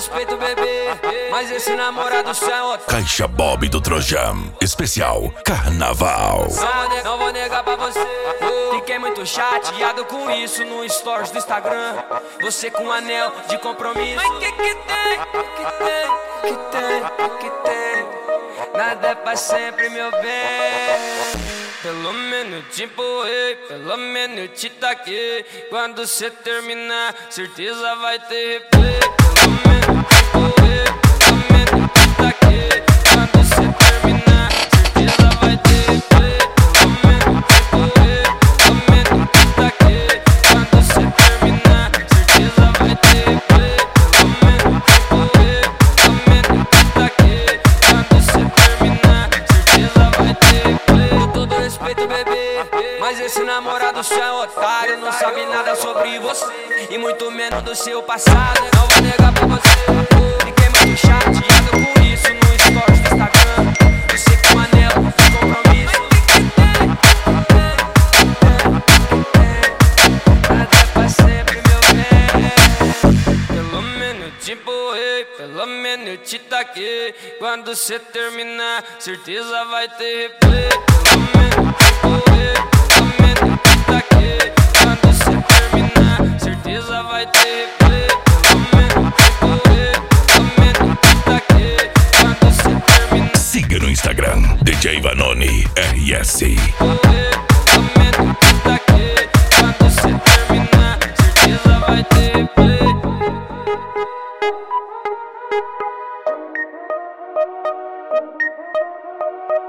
respeito, bebê, mas esse namorado seu é outro. Caixa Bob do Trojan, especial Carnaval. Não vou negar pra você, fiquei muito chateado com isso no stories do Instagram. Você com um anel de compromisso. Mas que tem? Que tem? Nada é pra sempre, meu bem. Pelo menos te empurrei, pelo menos te taquei. Quando cê terminar, certeza vai ter replay. Pelo menos te empurrei, pelo menos te taquei. Quando cê terminar, certeza vai ter replay. Pelo menos te empurrei, pelo menos te taquei. Quando cê terminar, certeza vai ter replay. Pelo menos te empurrei, pelo menos te taquei. Quando cê terminar, certeza vai ter replay. Respeito, bebê, mas esse namorado seu é otário. Não sabe nada sobre você e muito menos do seu passado. Não vou negar pra você, fiquei muito chateado com isso no stories do Instagram. Você com um anel de compromisso. Nada é pra sempre, meu bem. Pelo menos te empurrei, pelo menos te taquei. Quando cê terminar, certeza vai ter replay. Pelo menos te empurrei, pelo menos te taquei. Quando cê terminar, certeza vai ter replay. Pelo menos te empurrei, pelo menos te taquei. Quando cê terminar. Siga no Instagram, DJ Vanoni RS.